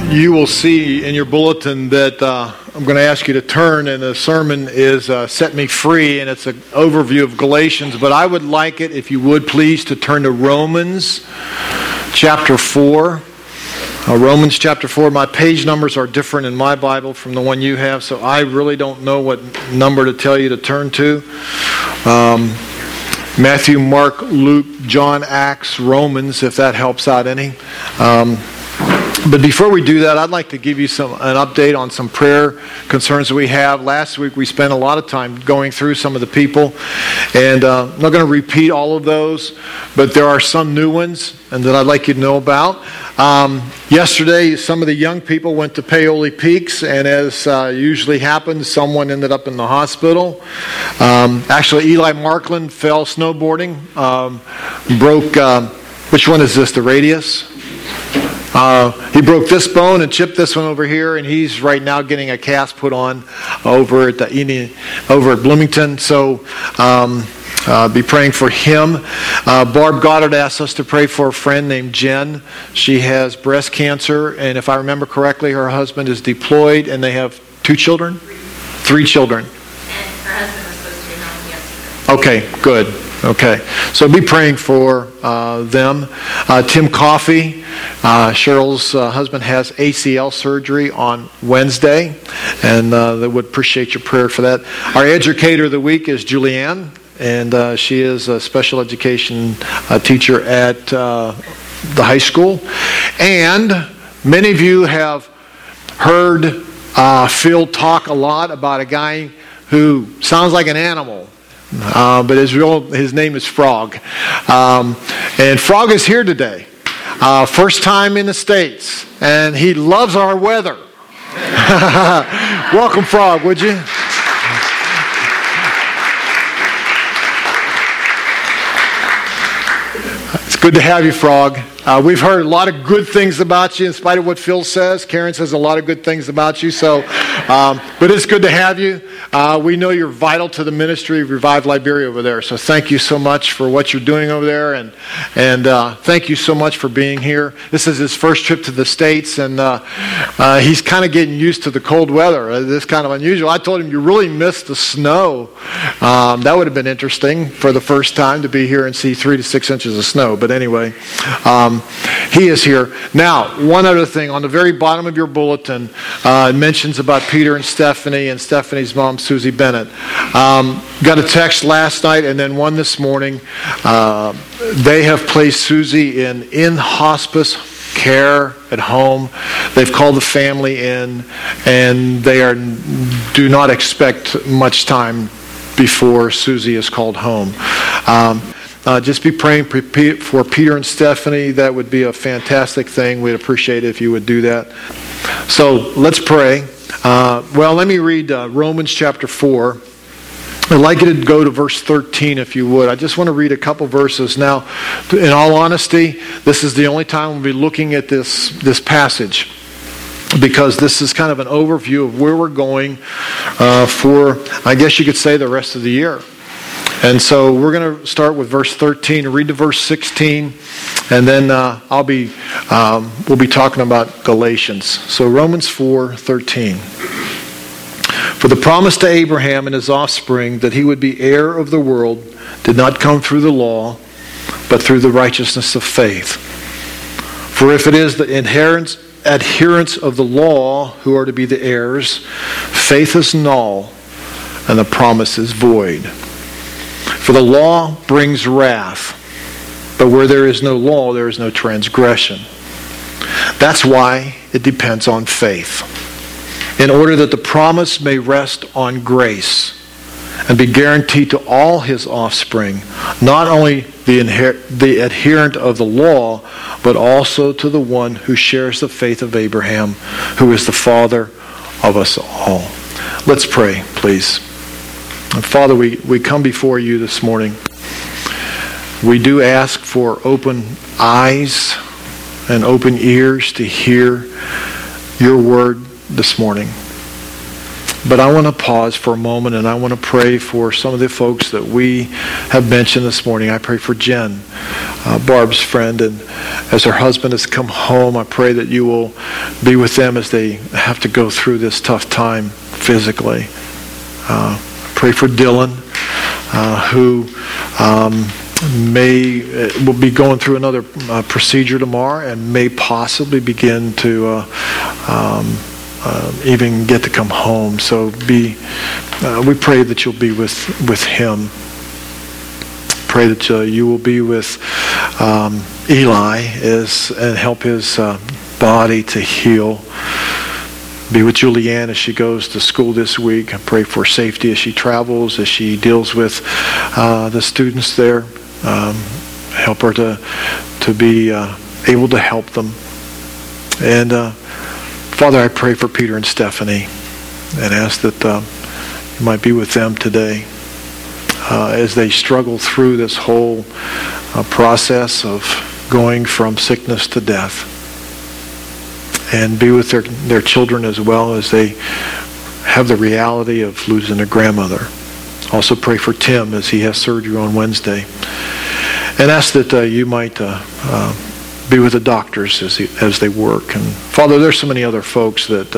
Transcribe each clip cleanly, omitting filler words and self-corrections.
You will see in your bulletin that I'm going to ask you to turn, and the sermon is Set Me Free, and it's an overview of Galatians. But I would like it, if you would please, to turn to Romans chapter 4. Romans chapter 4. My page numbers are different in my Bible from the one you have, so I really don't know what number to tell you to turn to. Matthew, Mark, Luke, John, Acts, Romans, if that helps out any. But before we do that, I'd like to give you an update on some prayer concerns that we have. Last week we spent a lot of time going through some of the people, and I'm not going to repeat all of those, but there are some new ones and that I'd like you to know about. Yesterday, some of the young people went to Paoli Peaks, and as usually happens, someone ended up in the hospital. Actually, Eli Markland fell snowboarding, broke, which one is this, the radius? He broke this bone and chipped this one over here, and he's right now getting a cast put on over at Bloomington. So be praying for him. Barb Goddard asked us to pray for a friend named Jen. She has breast cancer, and if I remember correctly, her husband is deployed, and they have 2 children? 3 children. And her husband was supposed to be home yesterday. Okay, good. Okay, so be praying for them. Tim Coffey, Cheryl's husband, has ACL surgery on Wednesday, and they would appreciate your prayer for that. Our educator of the week is Julianne, and she is a special education teacher at the high school. And many of you have heard Phil talk a lot about a guy who sounds like an animal. But his name is Frog. And Frog is here today. First time in the States. And he loves our weather. Welcome, Frog, would you? It's good to have you, Frog. We've heard a lot of good things about you in spite of what Phil says. Karen says a lot of good things about you. So, but it's good to have you. We know you're vital to the ministry of Revive Liberia over there. So thank you so much for what you're doing over there. And thank you so much for being here. This is his first trip to the States, and he's kind of getting used to the cold weather. This is kind of unusual. I told him you really missed the snow. That would have been interesting for the first time to be here and see 3 to 6 inches of snow. But anyway, he is here. Now, one other thing. On the very bottom of your bulletin, it mentions about Peter and Stephanie's mom, Susie Bennett. Got a text last night and then one this morning. They have placed Susie in in-hospice care at home. They've called the family in, and they do not expect much time before Susie is called home. Just be praying for Peter and Stephanie. That would be a fantastic thing. We'd appreciate it if you would do that. So let's pray. Let me read Romans chapter 4. I'd like you to go to verse 13 if you would. I just want to read a couple verses. Now, in all honesty, this is the only time we'll be looking at this passage, because this is kind of an overview of where we're going for, I guess you could say, the rest of the year. And so we're going to start with verse 13 and read to verse 16, and then we'll be talking about Galatians. So Romans 4:13. For the promise to Abraham and his offspring that he would be heir of the world did not come through the law, but through the righteousness of faith. For if it is the adherents of the law who are to be the heirs, faith is null and the promise is void. For the law brings wrath, but where there is no law, there is no transgression. That's why it depends on faith, in order that the promise may rest on grace and be guaranteed to all his offspring, not only the adherent of the law, but also to the one who shares the faith of Abraham, who is the father of us all. Let's pray, please. Father, we come before you this morning. We do ask for open eyes and open ears to hear your word this morning. But I want to pause for a moment, and I want to pray for some of the folks that we have mentioned this morning. I pray for Jen, Barb's friend, and as her husband has come home, I pray that you will be with them as they have to go through this tough time physically. Pray for Dylan, who will be going through another procedure tomorrow and may possibly begin to even get to come home. So we pray that you'll be with him. Pray that you will be with Eli and help his body to heal. Be with Julianne as she goes to school this week. I pray for safety as she travels, as she deals with the students there. Help her to be able to help them. And Father, I pray for Peter and Stephanie and ask that you might be with them today as they struggle through this whole process of going from sickness to death. And be with their children as well as they have the reality of losing their grandmother. Also pray for Tim as he has surgery on Wednesday. And ask that you might be with the doctors as they work. And Father, there's so many other folks that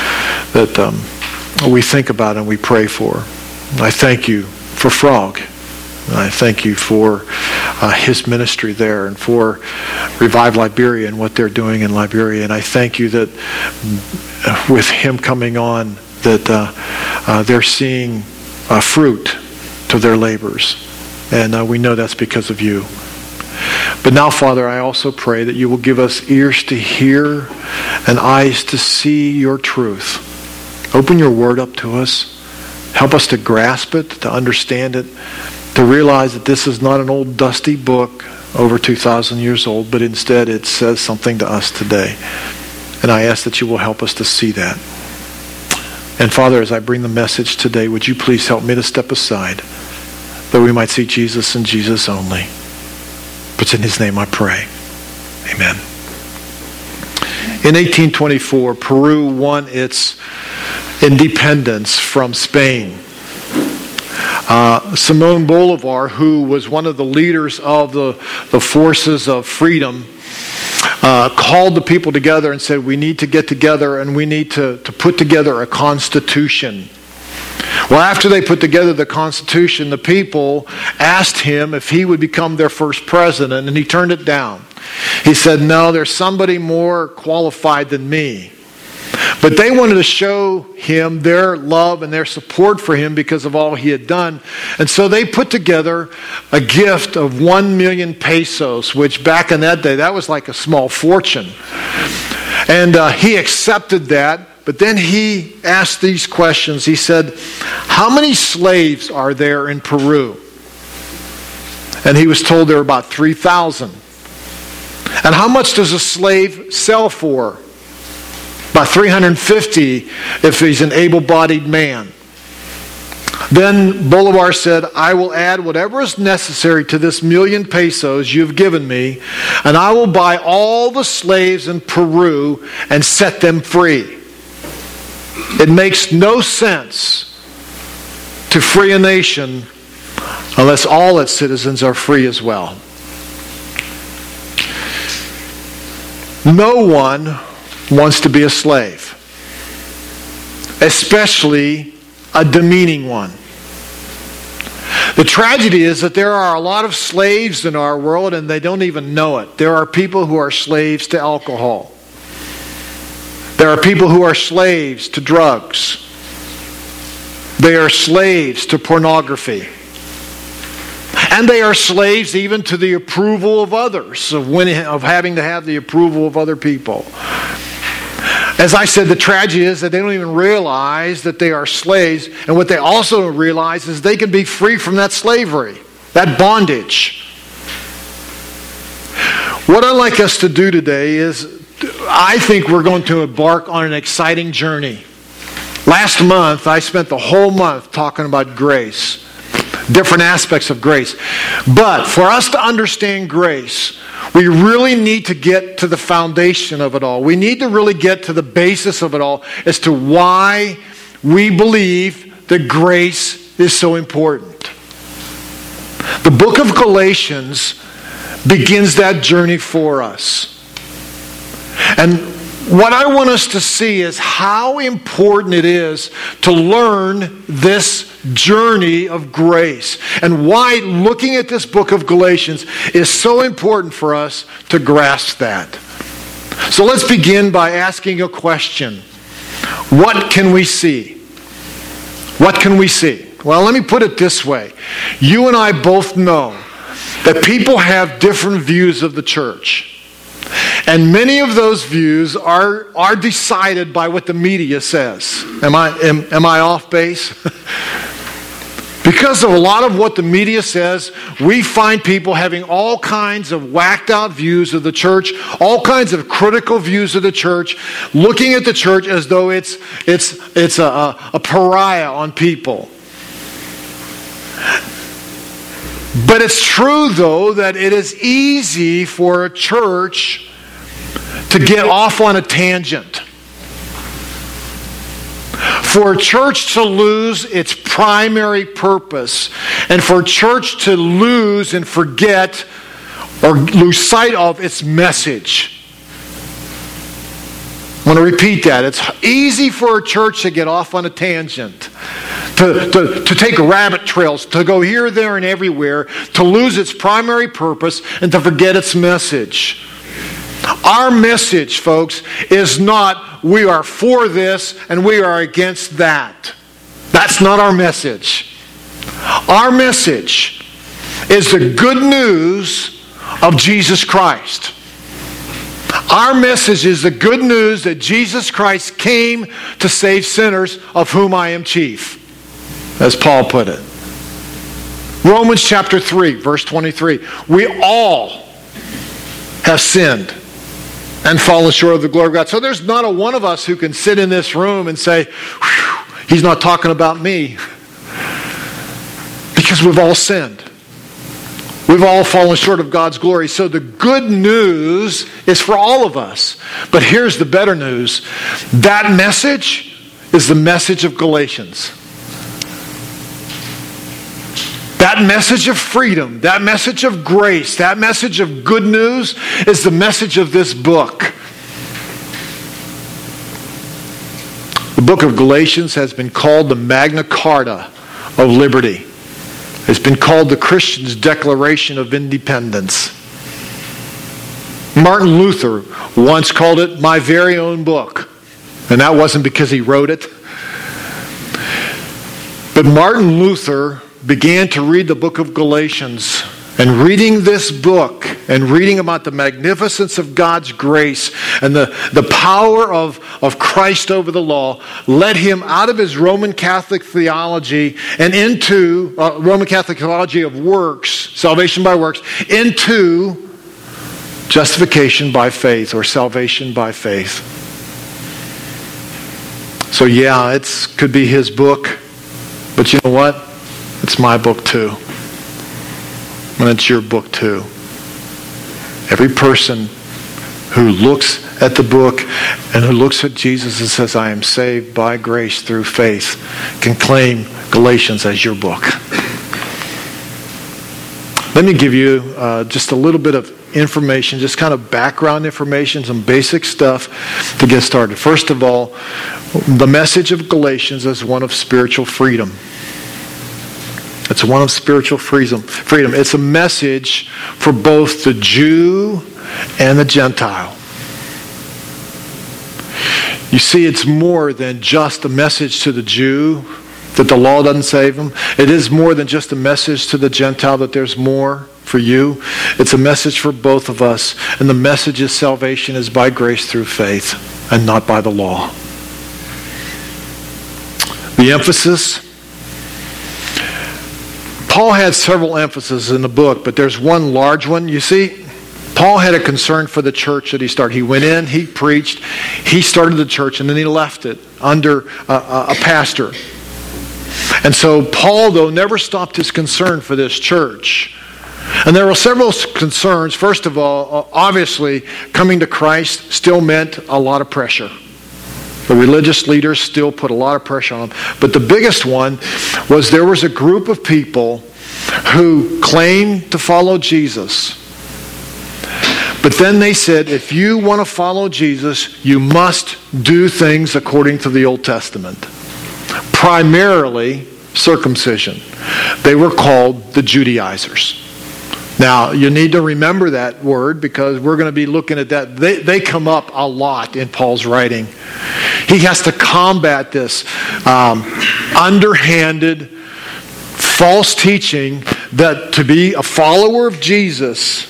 we think about and we pray for. I thank you for Frog. And I thank you for his ministry there and for Revive Liberia and what they're doing in Liberia. And I thank you that with him coming on, that they're seeing fruit to their labors. And we know that's because of you. But now, Father, I also pray that you will give us ears to hear and eyes to see your truth. Open your word up to us. Help us to grasp it, to understand it, to realize that this is not an old dusty book over 2,000 years old, but instead it says something to us today. And I ask that you will help us to see that. And Father, as I bring the message today, would you please help me to step aside that we might see Jesus and Jesus only. But it's in his name I pray. Amen. In 1824, Peru won its independence from Spain. Simón Bolívar, who was one of the leaders of the forces of freedom, called the people together and said, we need to get together and we need to put together a constitution. Well, after they put together the Constitution, the people asked him if he would become their first president, and he turned it down. He said, no, there's somebody more qualified than me. But they wanted to show him their love and their support for him because of all he had done. And so they put together a gift of 1 million pesos, which back in that day, that was like a small fortune. And he accepted that. But then he asked these questions. He said, how many slaves are there in Peru? And he was told there were about 3,000. And how much does a slave sell for? About 350 if he's an able-bodied man. Then Bolivar said, I will add whatever is necessary to this 1 million pesos you've given me, and I will buy all the slaves in Peru and set them free. It makes no sense to free a nation unless all its citizens are free as well. No one wants to be a slave, especially a demeaning one. The tragedy is that there are a lot of slaves in our world and they don't even know it. There are people who are slaves to alcohol. There are people who are slaves to drugs. They are slaves to pornography. And they are slaves even to the approval of others, of having to have the approval of other people. As I said, the tragedy is that they don't even realize that they are slaves. And what they also don't realize is they can be free from that slavery, that bondage. What I'd like us to do today is, I think we're going to embark on an exciting journey. Last month, I spent the whole month talking about grace, different aspects of grace. But for us to understand grace, we really need to get to the foundation of it all. We need to really get to the basis of it all as to why we believe that grace is so important. The book of Galatians begins that journey for us. And what I want us to see is how important it is to learn this journey of grace, and why looking at this book of Galatians is so important for us to grasp that. So let's begin by asking a question. What can we see? What can we see? Well, let me put it this way. You and I both know that people have different views of the church. And many of those views are decided by what the media says. Am I off base? Because of a lot of what the media says, we find people having all kinds of whacked out views of the church, all kinds of critical views of the church, looking at the church as though it's a pariah on people. But it's true, though, that it is easy for a church to get off on a tangent. For a church to lose its primary purpose, and for a church to lose and forget or lose sight of its message. I want to repeat that. It's easy for a church to get off on a tangent. To take rabbit trails, to go here, there, and everywhere, to lose its primary purpose, and to forget its message. Our message, folks, is not we are for this and we are against that. That's not our message. Our message is the good news of Jesus Christ. Our message is the good news that Jesus Christ came to save sinners, of whom I am chief. As Paul put it. Romans chapter 3, verse 23. We all have sinned and fallen short of the glory of God. So there's not a one of us who can sit in this room and say, he's not talking about me. Because we've all sinned. We've all fallen short of God's glory. So the good news is for all of us. But here's the better news. That message is the message of Galatians. That message of freedom, that message of grace, that message of good news is the message of this book. The book of Galatians has been called the Magna Carta of liberty. It's been called the Christian's Declaration of Independence. Martin Luther once called it my very own book. And that wasn't because he wrote it. But Martin Luther began to read the book of Galatians, and reading this book and reading about the magnificence of God's grace and the power of Christ over the law led him out of his Roman Catholic theology and into Roman Catholic theology of works, salvation by works, into justification by faith or salvation by faith. So yeah, it could be his book, but you know what? It's my book too. And it's your book too. Every person who looks at the book and who looks at Jesus and says, I am saved by grace through faith, can claim Galatians as your book. Let me give you just a little bit of information, just kind of background information, some basic stuff to get started. First of all, the message of Galatians is one of spiritual freedom. It's one of spiritual freedom. It's a message for both the Jew and the Gentile. You see, it's more than just a message to the Jew that the law doesn't save him. It is more than just a message to the Gentile that there's more for you. It's a message for both of us. And the message is salvation is by grace through faith and not by the law. The emphasis. Paul had several emphases in the book, but there's one large one. You see, Paul had a concern for the church that he started. He went in, he preached, he started the church, and then he left it under a pastor. And so Paul, though, never stopped his concern for this church. And there were several concerns. First of all, obviously, coming to Christ still meant a lot of pressure. The religious leaders still put a lot of pressure on them. But the biggest one was there was a group of people who claimed to follow Jesus. But then they said, if you want to follow Jesus, you must do things according to the Old Testament. Primarily circumcision. They were called the Judaizers. Now, you need to remember that word because we're going to be looking at that. They come up a lot in Paul's writing. He has to combat this underhanded, false teaching that to be a follower of Jesus,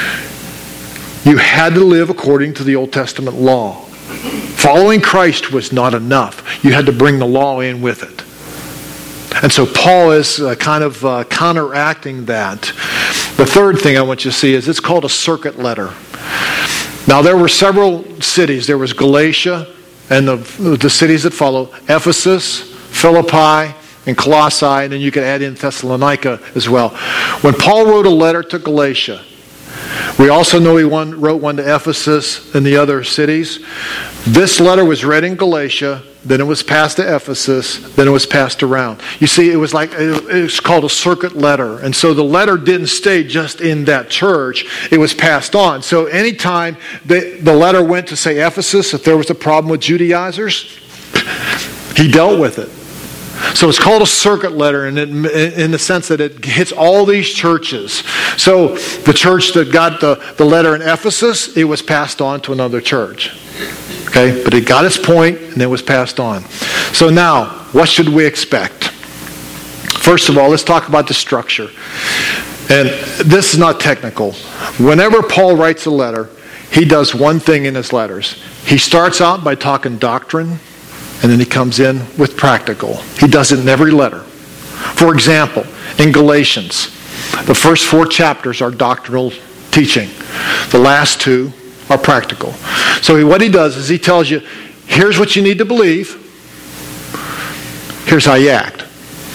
you had to live according to the Old Testament law. Following Christ was not enough. You had to bring the law in with it. And so Paul is kind of counteracting that. The third thing I want you to see is it's called a circuit letter. Now there were several cities. There was Galatia and the cities that follow, Ephesus, Philippi, and Colossae, and then you could add in Thessalonica as well. When Paul wrote a letter to Galatia, we also know he wrote one to Ephesus and the other cities. This letter was read in Galatia, then it was passed to Ephesus, then it was passed around. You see, it was called a circuit letter. And so the letter didn't stay just in that church. It was passed on. So anytime the letter went to, say, Ephesus, if there was a problem with Judaizers, he dealt with it. So it's called a circuit letter in the sense that it hits all these churches. So the church that got the letter in Ephesus, it was passed on to another church. Okay, but it got its point and it was passed on. So now, what should we expect? First of all, let's talk about the structure. And this is not technical. Whenever Paul writes a letter, he does one thing in his letters. He starts out by talking doctrine, and then he comes in with practical. He does it in every letter. For example, in Galatians, the first 4 chapters are doctrinal teaching. The last 2 are practical. So what he does is he tells you, here's what you need to believe. Here's how you act.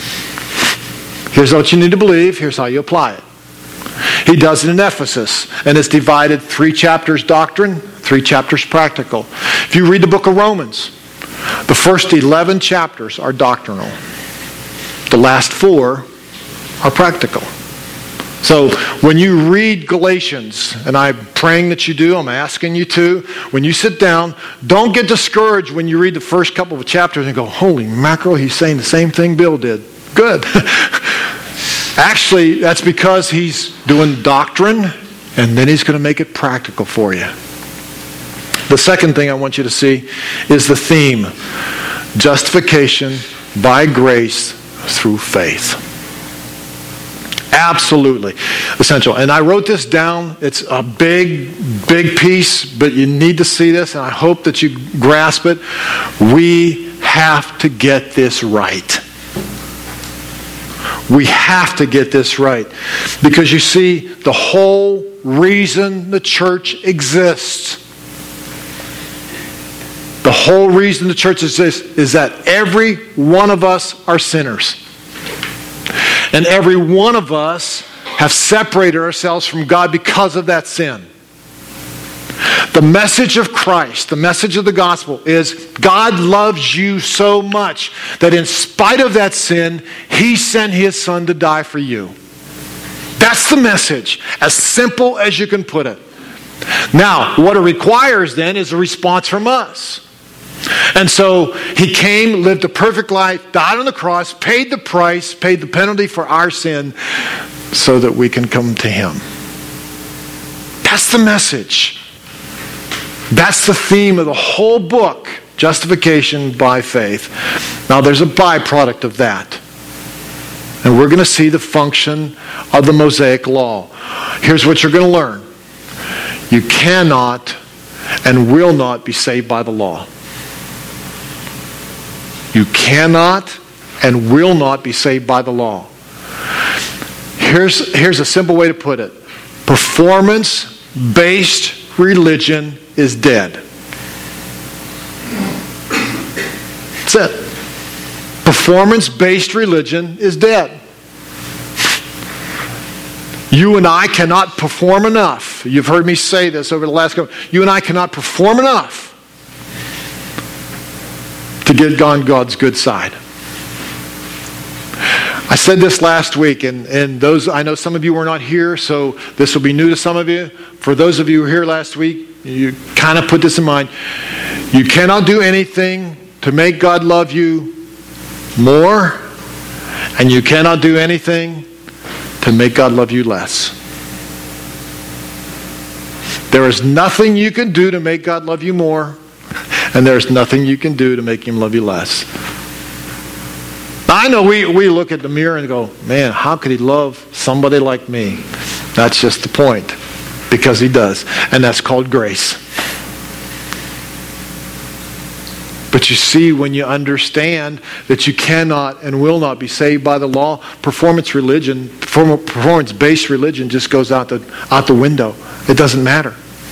Here's what you need to believe. Here's how you apply it. He does it in Ephesus, and it's divided 3 chapters doctrine, 3 chapters practical. If you read the book of Romans, the first 11 chapters are doctrinal. The last 4 are practical. So when you read Galatians, and I'm praying that you do, I'm asking you to, when you sit down, don't get discouraged when you read the first couple of chapters and go, holy mackerel, he's saying the same thing Bill did. Good. Actually, that's because he's doing doctrine, and then he's going to make it practical for you. The second thing I want you to see is the theme. Justification by grace through faith. Absolutely essential. And I wrote this down. It's a big, big piece, but you need to see this, and I hope that you grasp it. We have to get this right. We have to get this right. Because you see, the whole reason the church exists, the whole reason the church exists is that every one of us are sinners. And every one of us have separated ourselves from God because of that sin. The message of Christ, the message of the gospel is God loves you so much that in spite of that sin, He sent His Son to die for you. That's the message, as simple as you can put it. Now, what it requires then is a response from us. And so He came, lived a perfect life, died on the cross, paid the price, paid the penalty for our sin so that we can come to Him. That's the message. That's the theme of the whole book, justification by faith. Now there's a byproduct of that. And we're going to see the function of the Mosaic Law. Here's what you're going to learn. You cannot and will not be saved by the law. You cannot and will not be saved by the law. Here's a simple way to put it. Performance-based religion is dead. That's it. Performance-based religion is dead. You and I cannot perform enough. You've heard me say this over the last couple. You and I cannot perform enough to get on God's good side. I said this last week, and those, I know some of you were not here, so this will be new to some of you. For those of you who were here last week, you kind of put this in mind. You cannot do anything to make God love you more, and you cannot do anything to make God love you less. There is nothing you can do to make God love you more, and there's nothing you can do to make Him love you less. Now, I know we look at the mirror and go, man, how could He love somebody like me? That's just the point. Because He does. And that's called grace. But you see, when you understand that you cannot and will not be saved by the law, performance-based religion just goes out the window. It doesn't matter.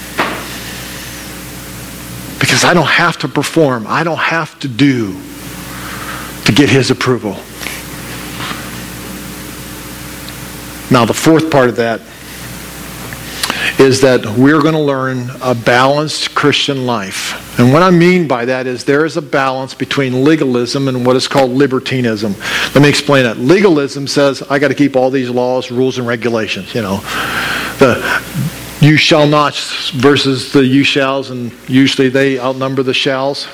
Because I don't have to perform. I don't have to do to get His approval. Now, the fourth part of that is that we're going to learn a balanced Christian life. And what I mean by that is there is a balance between legalism and what is called libertinism. Let me explain that. Legalism says, I got to keep all these laws, rules, and regulations. You know, the you shall nots versus the you shalls, and usually they outnumber the shalls.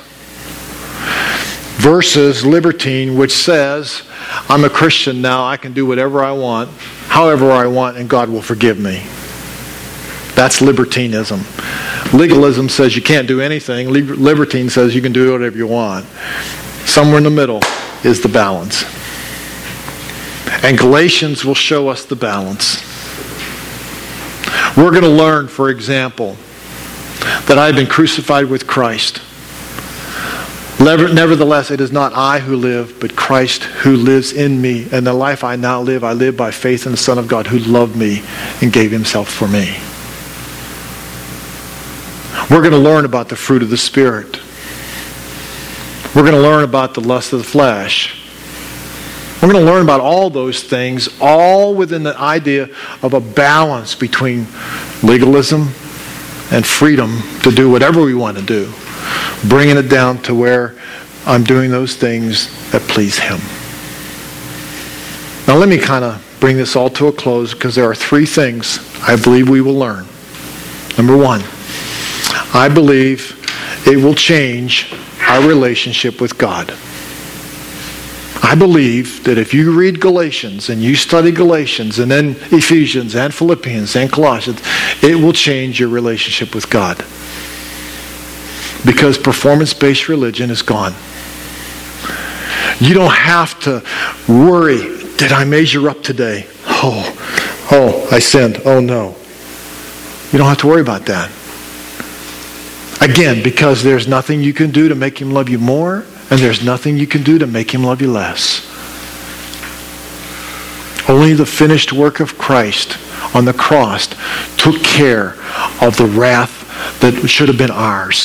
Versus libertine, which says, I'm a Christian now, I can do whatever I want, however I want, and God will forgive me. That's libertinism. Legalism says you can't do anything. Libertine says you can do whatever you want. Somewhere in the middle is the balance. And Galatians will show us the balance. We're going to learn, for example, that I've been crucified with Christ. Nevertheless, it is not I who live, but Christ who lives in me. And the life I now live, I live by faith in the Son of God who loved me and gave Himself for me. We're going to learn about the fruit of the Spirit. We're going to learn about the lust of the flesh. We're going to learn about all those things, all within the idea of a balance between legalism and freedom to do whatever we want to do. Bringing it down to where I'm doing those things that please Him. Now let me kind of bring this all to a close because there are three things I believe we will learn. Number one, I believe it will change our relationship with God. I believe that if you read Galatians and you study Galatians and then Ephesians and Philippians and Colossians, it will change your relationship with God. Because performance-based religion is gone. You don't have to worry, did I measure up today? Oh, I sinned. Oh no. You don't have to worry about that. Again, because there's nothing you can do to make Him love you more, and there's nothing you can do to make Him love you less. Only the finished work of Christ on the cross took care of the wrath that should have been ours.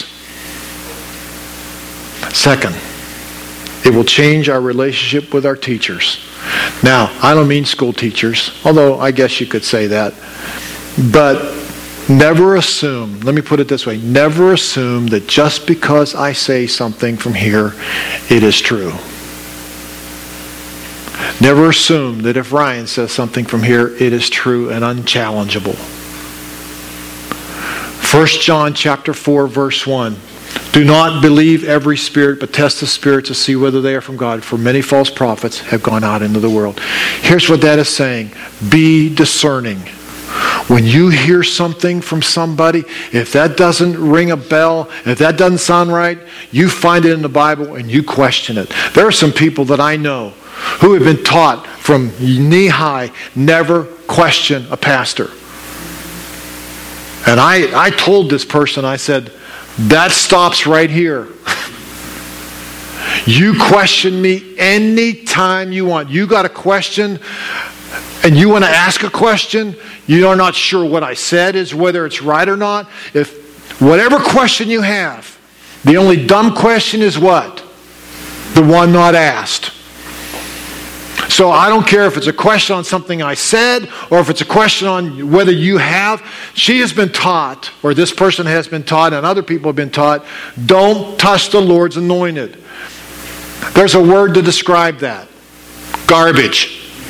Second, it will change our relationship with our teachers. Now, I don't mean school teachers, although I guess you could say that. But never assume, let me put it this way, never assume that just because I say something from here, it is true. Never assume that if Ryan says something from here, it is true and unchallengeable. 1 John chapter 4, verse 1. Do not believe every spirit, but test the spirits to see whether they are from God. For many false prophets have gone out into the world. Here's what that is saying. Be discerning. When you hear something from somebody, if that doesn't ring a bell, if that doesn't sound right, you find it in the Bible and you question it. There are some people that I know who have been taught from knee high, never question a pastor. And I told this person, I said, that stops right here. You question me anytime you want. You got a question and you want to ask a question, you are not sure what I said is whether it's right or not. If whatever question you have, the only dumb question is what? The one not asked. So I don't care if it's a question on something I said or if it's a question on whether you have. She has been taught, or this person has been taught, and other people have been taught, don't touch the Lord's anointed. There's a word to describe that. Garbage.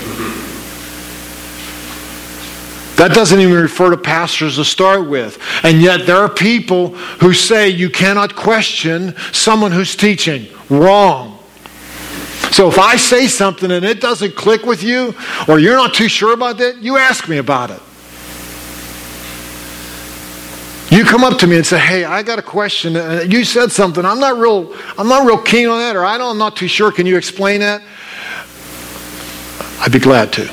That doesn't even refer to pastors to start with. And yet there are people who say you cannot question someone who's teaching. Wrong. So if I say something and it doesn't click with you, or you're not too sure about it, you ask me about it. You come up to me and say, hey, I got a question. You said something. I'm not real keen on that, or I'm not too sure. Can you explain that? I'd be glad to.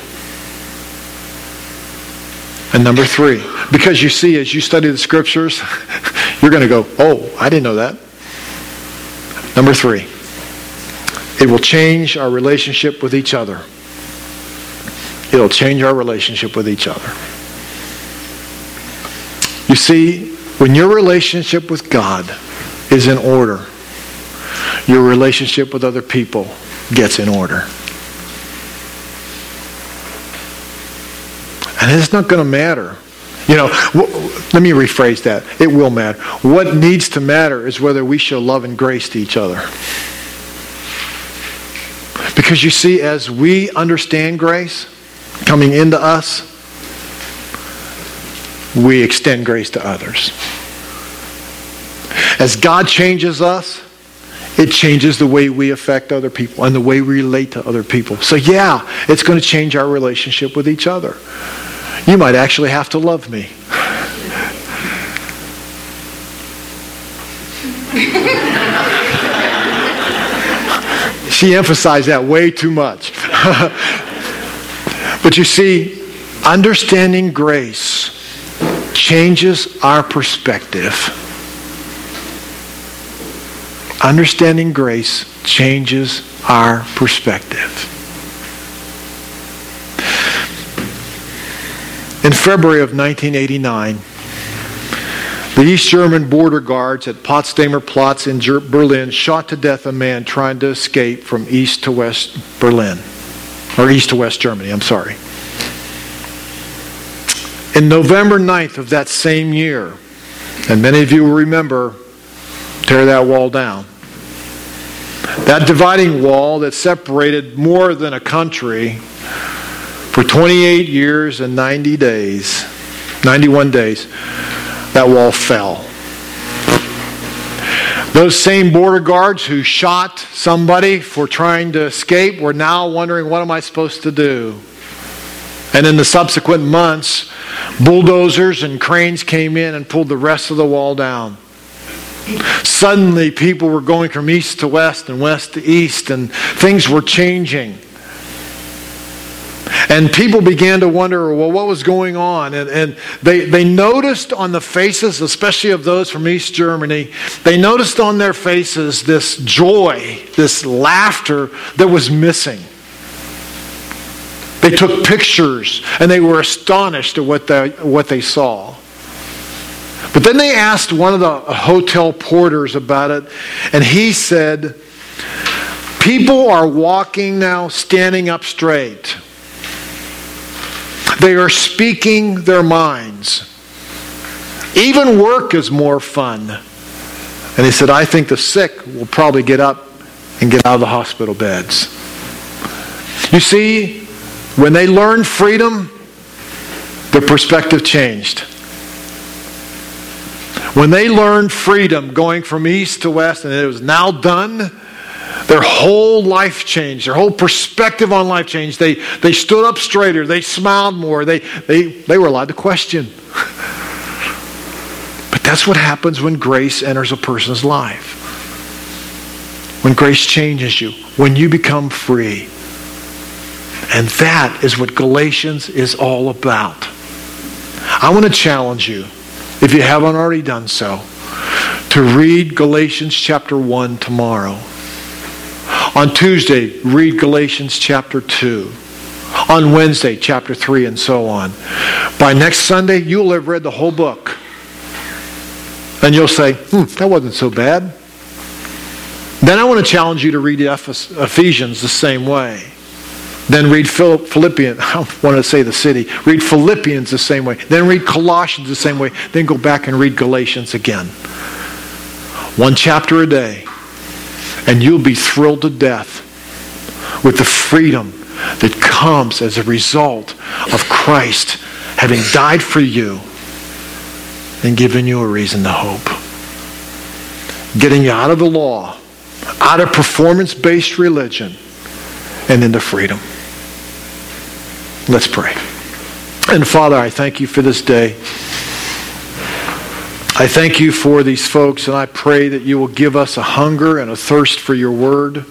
And number 3, because you see, as you study the scriptures, you're going to go, oh, I didn't know that. Number 3, it will change our relationship with each other. It'll change our relationship with each other. You see, when your relationship with God is in order, your relationship with other people gets in order. And it's not going to matter. Let me rephrase that. It will matter. What needs to matter is whether we show love and grace to each other. Because you see, as we understand grace coming into us, we extend grace to others. As God changes us, it changes the way we affect other people and the way we relate to other people. So yeah, it's going to change our relationship with each other. You might actually have to love me. She emphasized that way too much. But you see, understanding grace changes our perspective. Understanding grace changes our perspective. In February of 1989, the East German border guards at Potsdamer Platz in Berlin shot to death a man trying to escape from east to west Berlin. Or east to west Germany, I'm sorry. In November 9th of that same year, and many of you will remember, tear that wall down. That dividing wall that separated more than a country for 28 years and 91 days, that wall fell. Those same border guards who shot somebody for trying to escape were now wondering, what am I supposed to do? And in the subsequent months, bulldozers and cranes came in and pulled the rest of the wall down. Suddenly, people were going from east to west and west to east, and things were changing. And people began to wonder, well, what was going on? And they noticed on the faces, especially of those from East Germany, they noticed on their faces this joy, this laughter that was missing. They took pictures and they were astonished at what they saw. But then they asked one of the hotel porters about it, and he said, people are walking now standing up straight. They are speaking their minds. Even work is more fun. And he said, I think the sick will probably get up and get out of the hospital beds. You see, when they learned freedom, their perspective changed. When they learned freedom going from east to west and it was now done, their whole life changed. Their whole perspective on life changed. They stood up straighter. They smiled more. They were allowed to question. But that's what happens when grace enters a person's life. When grace changes you. When you become free. And that is what Galatians is all about. I want to challenge you, if you haven't already done so, to read Galatians chapter 1 tomorrow. On Tuesday, read Galatians chapter 2. On Wednesday, chapter 3, and so on. By next Sunday, you'll have read the whole book. And you'll say, that wasn't so bad. Then I want to challenge you to read Ephesians the same way. Then read Philippians. I want to say the city. Read Philippians the same way. Then read Colossians the same way. Then go back and read Galatians again. One chapter a day. And you'll be thrilled to death with the freedom that comes as a result of Christ having died for you and given you a reason to hope. Getting you out of the law, out of performance-based religion, and into freedom. Let's pray. And Father, I thank you for this day. I thank you for these folks, and I pray that you will give us a hunger and a thirst for your word.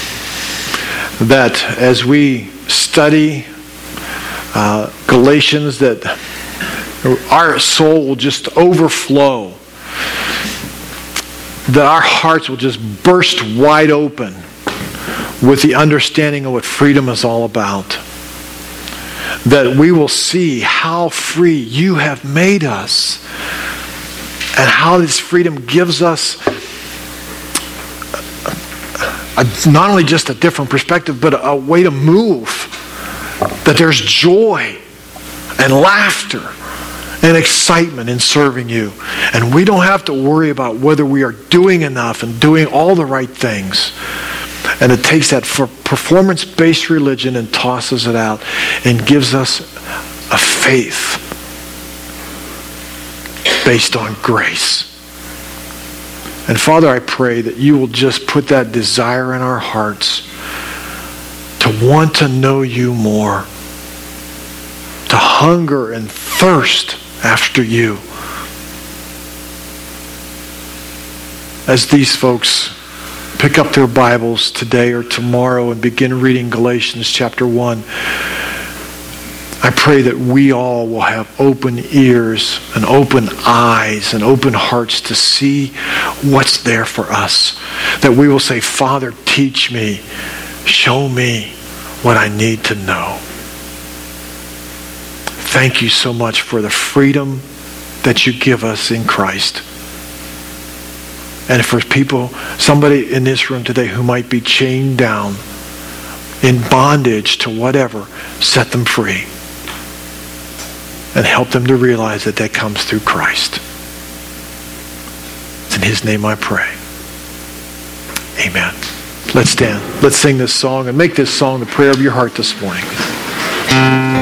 That as we study Galatians, that our soul will just overflow. That our hearts will just burst wide open with the understanding of what freedom is all about. That we will see how free you have made us. And how this freedom gives us not only just a different perspective, but a way to move. That there's joy and laughter and excitement in serving you. And we don't have to worry about whether we are doing enough and doing all the right things. And it takes that performance-based religion and tosses it out and gives us a faith based on grace. And Father, I pray that you will just put that desire in our hearts to want to know you more, to hunger and thirst after you. As these folks pick up their Bibles today or tomorrow and begin reading Galatians chapter 1, I pray that we all will have open ears and open eyes and open hearts to see what's there for us. That we will say, Father, teach me, show me what I need to know. Thank you so much for the freedom that you give us in Christ. And for people, somebody in this room today who might be chained down in bondage to whatever, set them free. And help them to realize that that comes through Christ. It's in his name I pray. Amen. Let's stand. Let's sing this song and make this song the prayer of your heart this morning.